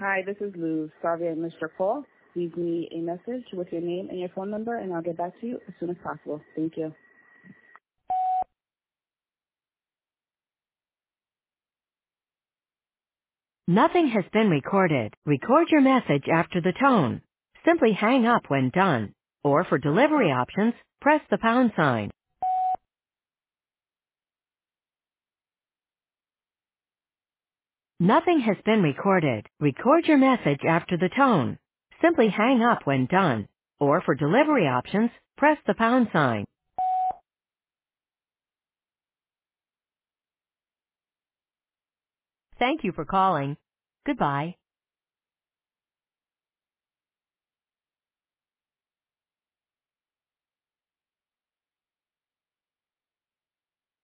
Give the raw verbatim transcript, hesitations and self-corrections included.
Hi, this is Lou. Sorry I missed your call. Leave me a message with your name and your phone number, and I'll get back to you as soon as possible. Thank you. Nothing has been recorded. Record your message after the tone. Simply hang up when done. Or for delivery options, press the pound sign. Nothing has been recorded. Record your message after the tone. Simply hang up when done. Or for delivery options, press the pound sign. Thank you for calling. Goodbye.